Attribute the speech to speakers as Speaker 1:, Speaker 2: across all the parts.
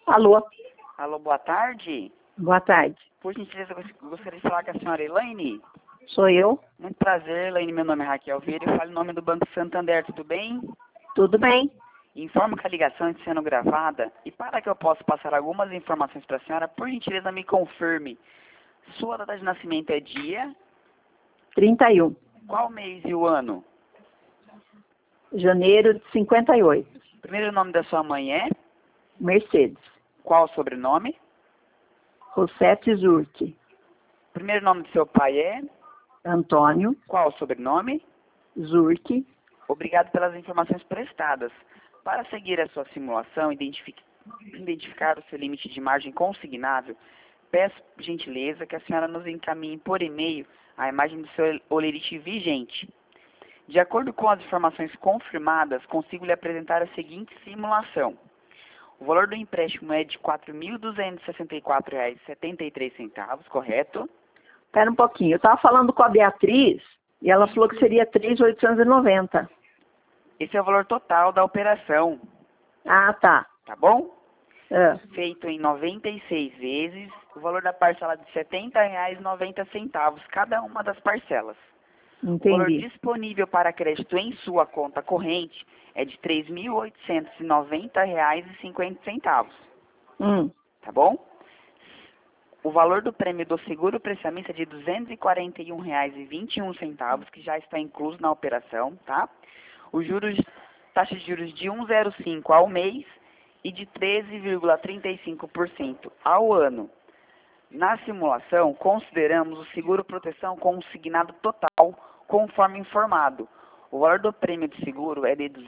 Speaker 1: Alô,
Speaker 2: Alô, boa tarde.
Speaker 1: boa tarde.
Speaker 2: Por gentileza, eu gostaria de falar com a senhora Elaine.
Speaker 1: Sou eu.
Speaker 2: Muito prazer, Elaine. Meu nome é Raquel Vieira e falo em nome do Banco Santander. Tudo bem?
Speaker 1: Tudo bem?
Speaker 2: Informo que a ligação está sendo gravada e para que eu possa passar algumas informações para a senhora, por gentileza, me confirme. Sua data de nascimento é dia?
Speaker 1: 31.
Speaker 2: Qual mês e o ano?
Speaker 1: Janeiro de 58.
Speaker 2: Primeiro nome da sua mãe é?
Speaker 1: Mercedes.
Speaker 2: Qual o sobrenome?
Speaker 1: Rosete Zurk.
Speaker 2: Primeiro nome do seu pai é?
Speaker 1: Antônio
Speaker 2: Qual o sobrenome?
Speaker 1: Zurk.
Speaker 2: Obrigado pelas informações prestadas. Para seguir a sua simulação e identificar o seu limite de margem consignável, peço, por gentileza, que a senhora nos encaminhe por e-mail a imagem do seu holerite vigente. De acordo com as informações confirmadas, consigo lhe apresentar a seguinte simulação. O valor do empréstimo é de R$ 4.264,73, correto?
Speaker 1: Espera um pouquinho. Eu estava falando com a Beatriz e ela falou que seria 3.890.
Speaker 2: Esse é o valor total da operação,
Speaker 1: Ah, tá.
Speaker 2: tá bom?
Speaker 1: É,
Speaker 2: Feito em 96 vezes, o valor da parcela de R$ 70,90, cada uma das parcelas. O valor
Speaker 1: entendi.
Speaker 2: disponível para crédito em sua conta corrente é de R$ 3.890,50, tá bom? O valor do prêmio do seguro preciamento é de R$ 241,21, que já está incluso na operação, tá? Os juros, taxa de juros de 1,05 ao mês e de 13,35% ao ano. Na simulação, consideramos o seguro proteção consignado total, conforme informado. O valor do prêmio de seguro é de R$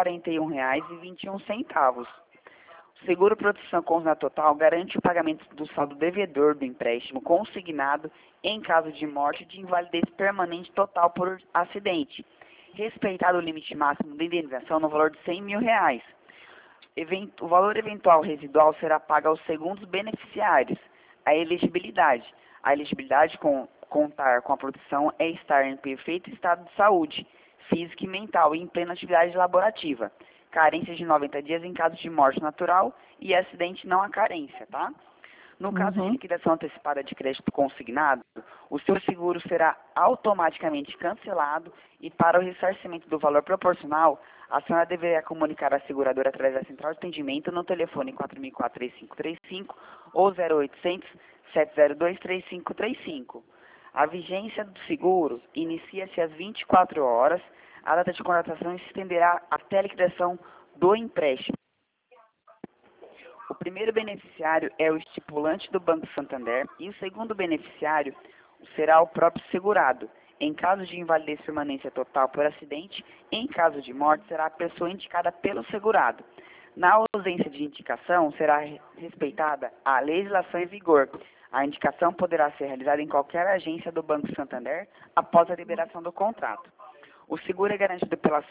Speaker 2: 241,21. O seguro proteção consignado total garante o pagamento do saldo devedor do empréstimo consignado em caso de morte e de invalidez permanente total por acidente, respeitado o limite máximo de indenização no valor de R$ 100 mil. O valor eventual residual será pago aos segundos beneficiários. A elegibilidade. A elegibilidade contar com a proteção é estar em perfeito estado de saúde, física e mental e em plena atividade laborativa. Carência de 90 dias em caso de morte natural e acidente não há carência, tá? No caso de liquidação antecipada de crédito consignado, o seu seguro será automaticamente cancelado e para o ressarcimento do valor proporcional, a senhora deverá comunicar a seguradora através da central de atendimento no telefone 4004-3535 ou 0800 702 3535. A vigência do seguro inicia-se às 24 horas. A data de contratação se estenderá até a liquidação do empréstimo. O primeiro beneficiário é o estipulante do Banco Santander e o segundo beneficiário será o próprio segurado. Em caso de invalidez permanência total por acidente, em caso de morte, será a pessoa indicada pelo segurado. Na ausência de indicação, será respeitada a legislação em vigor. A indicação poderá ser realizada em qualquer agência do Banco Santander após a liberação do contrato. O seguro é garantido pela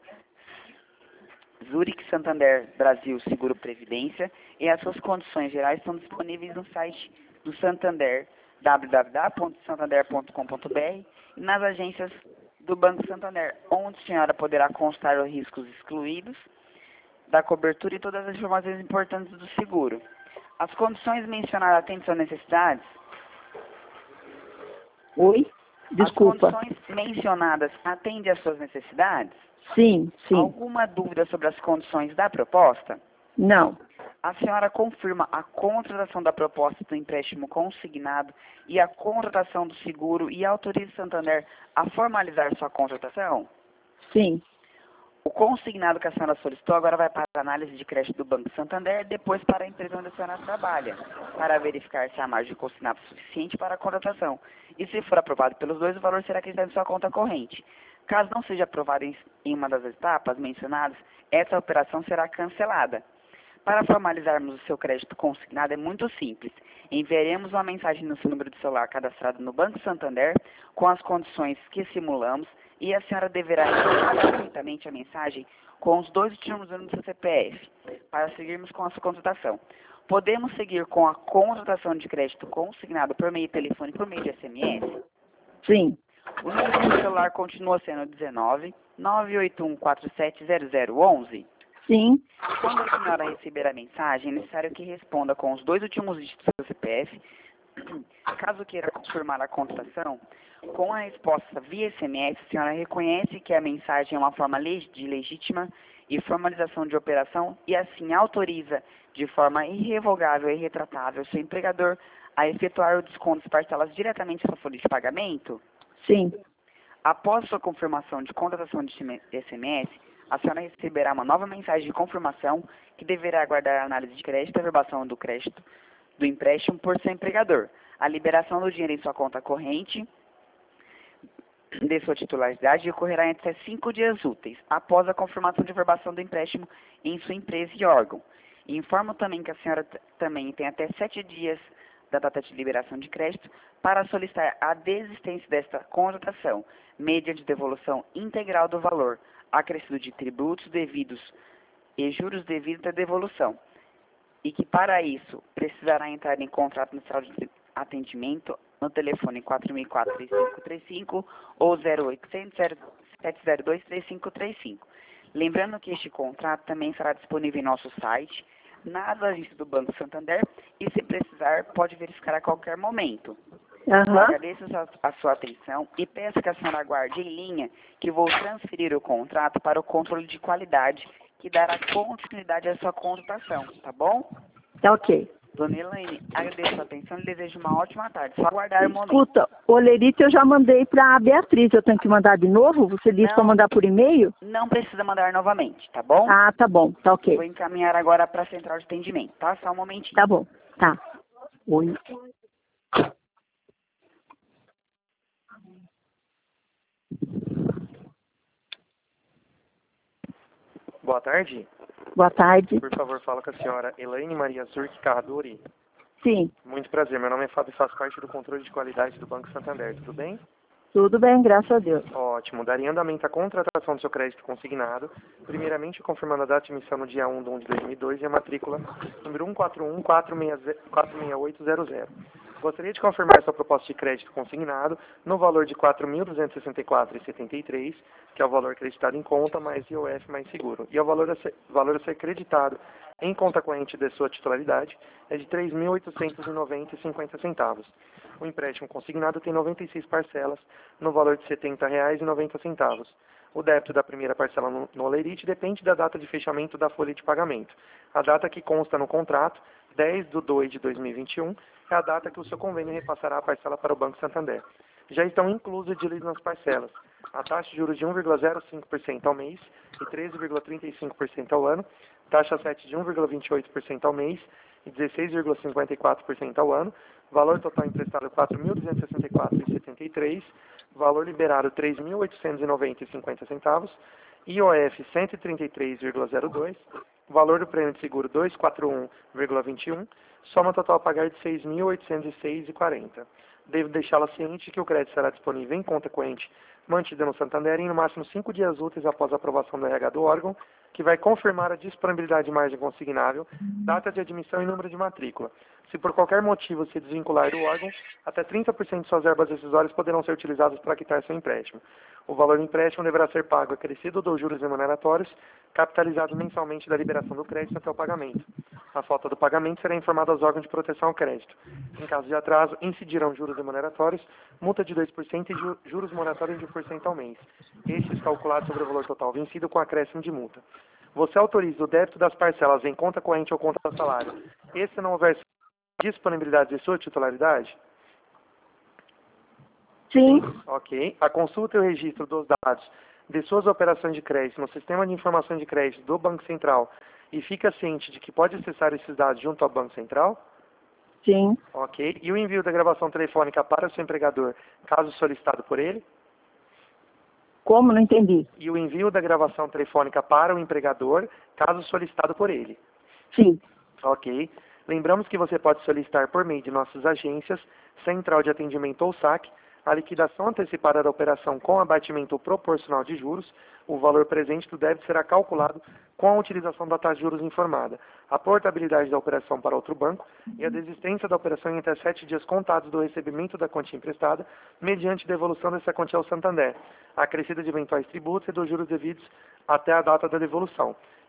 Speaker 2: Zurich Santander Brasil Seguro Previdência e as suas condições gerais estão disponíveis no site do Santander, www.santander.com.br, e nas agências do Banco Santander, onde a senhora poderá constar os riscos excluídos da cobertura e todas as informações importantes do seguro. As condições mencionadas atendem suas necessidades?
Speaker 1: Oi? Desculpa.
Speaker 2: As condições mencionadas atendem às suas necessidades?
Speaker 1: Sim.
Speaker 2: Alguma dúvida sobre as condições da proposta?
Speaker 1: Não.
Speaker 2: A senhora confirma a contratação da proposta do empréstimo consignado e a contratação do seguro e autoriza o Santander a formalizar sua contratação?
Speaker 1: Sim.
Speaker 2: O consignado que a senhora solicitou agora vai para a análise de crédito do Banco Santander, depois para a empresa onde a senhora trabalha, para verificar se há margem consignada suficiente para a contratação. E se for aprovado pelos dois, o valor será acrescentado em sua conta corrente. Caso não seja aprovado em uma das etapas mencionadas, essa operação será cancelada. Para formalizarmos o seu crédito consignado é muito simples. Enviaremos uma mensagem no seu número de celular cadastrado no Banco Santander com as condições que simulamos e a senhora deverá enviar gratuitamente a mensagem com os dois últimos números do seu CPF para seguirmos com a sua contratação. Podemos seguir com a contratação de crédito consignado por meio de telefone e por meio de SMS?
Speaker 1: Sim.
Speaker 2: O número do celular continua sendo 19 981 470011.
Speaker 1: Sim.
Speaker 2: Quando a senhora receber a mensagem, é necessário que responda com os 2 últimos dígitos do seu CPF. Caso queira confirmar a contratação, com a resposta via SMS, a senhora reconhece que a mensagem é uma forma de legítima e formalização de operação e assim autoriza de forma irrevogável e irretratável seu empregador a efetuar o desconto das parcelas diretamente em sua folha de pagamento?
Speaker 1: Sim.
Speaker 2: Após sua confirmação de contratação de SMS, a senhora receberá uma nova mensagem de confirmação que deverá aguardar a análise de crédito e averbação do crédito do empréstimo por seu empregador, a liberação do dinheiro em sua conta corrente de sua titularidade ocorrerá entre 5 dias úteis, após a confirmação de averbação do empréstimo em sua empresa e órgão. E informo também que a senhora também tem até 7 dias da data de liberação de crédito para solicitar a desistência desta contratação, mediante devolução integral do valor, acrescido de tributos devidos e juros devidos à devolução, e que para isso precisará entrar em contrato no centro de atendimento no telefone 4004-3535 ou 0800-702-3535. Lembrando que este contrato também será disponível em nosso site, nas agências do Banco Santander, e se precisar pode verificar a qualquer momento. Agradeço a sua atenção e peço que a senhora aguarde em linha que vou transferir o contrato para o controle de qualidade que dará continuidade à sua contratação, tá bom?
Speaker 1: Tá ok.
Speaker 2: Dona Elaine, agradeço a sua atenção e desejo uma ótima tarde. Só aguardar o momento.
Speaker 1: Escuta, o Olerite eu já mandei para a Beatriz. Eu tenho que mandar de novo? Você disse para mandar por e-mail?
Speaker 2: Não precisa mandar novamente, tá bom?
Speaker 1: Ah, tá bom. Tá ok.
Speaker 2: Vou encaminhar agora para a central de atendimento, tá? Só um momentinho.
Speaker 1: Tá bom. Tá. Oi.
Speaker 3: Boa tarde.
Speaker 1: Boa tarde.
Speaker 3: Por favor, fala com a senhora Elaine Maria Zurk Carradori.
Speaker 1: Sim.
Speaker 3: Muito prazer. Meu nome é Fábio e faço parte do controle de qualidade do Banco Santander. Tudo bem?
Speaker 1: Tudo bem, graças a Deus.
Speaker 3: Ótimo. Daria andamento à contratação do seu crédito consignado. Primeiramente, confirmando a data de emissão no dia 1 de 2002 e a matrícula número 141-46800. Gostaria de confirmar sua proposta de crédito consignado no valor de R$ 4.264,73, que é o valor acreditado em conta, mais IOF mais seguro. E o valor a ser creditado em conta corrente de sua titularidade é de R$ 3.890,50. O empréstimo consignado tem 96 parcelas no valor de R$ 70,90. O débito da primeira parcela no Olerite depende da data de fechamento da folha de pagamento. A data que consta no contrato, 10/2/2021, é a data que o seu convênio repassará a parcela para o Banco Santander. Já estão inclusos de nas parcelas a taxa de juros de 1,05% ao mês e 13,35% ao ano, taxa 7 de 1,28% ao mês e 16,54% ao ano, valor total emprestado R$ 4.264,73, valor liberado R$ 3.890,50, IOF 133,02, valor do prêmio de seguro 241,21, soma total a pagar de R$ 6.806,40. Devo deixá-la ciente que o crédito será disponível em conta corrente mantida no Santander em no máximo 5 dias úteis após a aprovação do RH do órgão, que vai confirmar a disponibilidade de margem consignável, data de admissão e número de matrícula. Se por qualquer motivo se desvincular do órgão, até 30% de suas verbas decisórias poderão ser utilizadas para quitar seu empréstimo. O valor do empréstimo deverá ser pago acrescido dos juros remuneratórios, capitalizado mensalmente da liberação do crédito até o pagamento. A falta do pagamento será informada aos órgãos de proteção ao crédito. Em caso de atraso, incidirão juros remuneratórios, multa de 2% e juros moratórios de 1% ao mês. Estes calculados sobre o valor total vencido com acréscimo de multa. Você autoriza o débito das parcelas em conta corrente ou conta salário, e se não houver disponibilidade de sua titularidade?
Speaker 1: Sim.
Speaker 3: Ok. A consulta e o registro dos dados de suas operações de crédito no Sistema de Informação de Crédito do Banco Central e fica ciente de que pode acessar esses dados junto ao Banco Central?
Speaker 1: Sim.
Speaker 3: Ok. E o envio da gravação telefônica para o seu empregador, caso solicitado por ele?
Speaker 1: Como? Não entendi.
Speaker 3: E o envio da gravação telefônica para o empregador, caso solicitado por ele?
Speaker 1: Sim.
Speaker 3: Ok. Lembramos que você pode solicitar por meio de nossas agências, Central de Atendimento ou SAC, a liquidação antecipada da operação com abatimento proporcional de juros. O valor presente do débito será calculado com a utilização da taxa de juros informada, a portabilidade da operação para outro banco e a desistência da operação em até 7 dias contados do recebimento da quantia emprestada, mediante devolução dessa quantia ao Santander, acrescida de eventuais tributos e dos juros devidos até a data da devolução.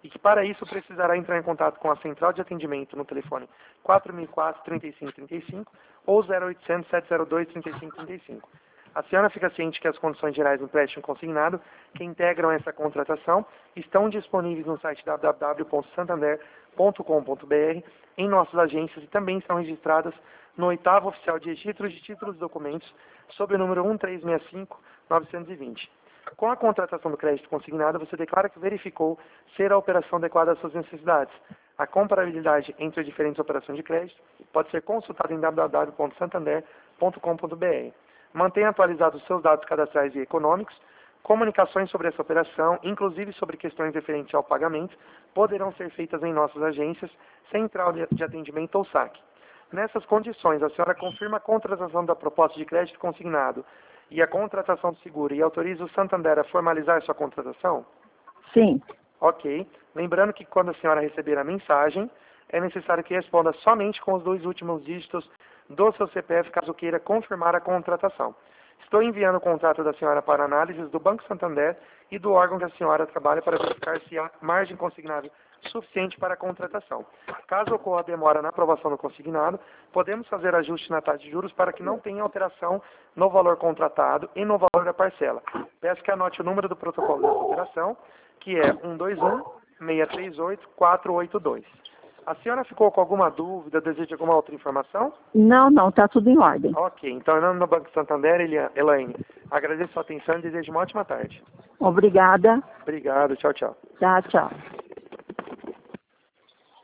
Speaker 3: e que para isso precisará entrar em contato com a central de atendimento no telefone 4004-3535 ou 0800-702-3535. A senhora fica ciente que as condições gerais do empréstimo consignado que integram essa contratação estão disponíveis no site www.santander.com.br, em nossas agências e também estão registradas no 8º Oficial de Registros de Títulos e Documentos, sob o número 1365-920. Com a contratação do crédito consignado, você declara que verificou ser a operação adequada às suas necessidades. A comparabilidade entre as diferentes operações de crédito pode ser consultada em www.santander.com.br. Mantenha atualizados os seus dados cadastrais e econômicos. Comunicações sobre essa operação, inclusive sobre questões referentes ao pagamento, poderão ser feitas em nossas agências, central de atendimento ou saque. Nessas condições, a senhora confirma a contratação da proposta de crédito consignado e a contratação do seguro e autoriza o Santander a formalizar sua contratação?
Speaker 1: Sim.
Speaker 3: Ok. Lembrando que quando a senhora receber a mensagem, é necessário que responda somente com os 2 últimos dígitos do seu CPF, caso queira confirmar a contratação. Estou enviando o contrato da senhora para análises do Banco Santander e do órgão que a senhora trabalha para verificar se há margem consignada suficiente para a contratação. Caso ocorra demora na aprovação do consignado, podemos fazer ajuste na taxa de juros para que não tenha alteração no valor contratado e no valor da parcela. Peço que anote o número do protocolo dessa operação, que é 121-638-482. A senhora ficou com alguma dúvida, deseja alguma outra informação?
Speaker 1: Não, está tudo em ordem.
Speaker 3: Ok, então, em nome do Banco Santander, Elaine, agradeço a sua atenção e desejo uma ótima tarde.
Speaker 1: Obrigada.
Speaker 3: Obrigado, tchau, tchau.
Speaker 1: Tchau.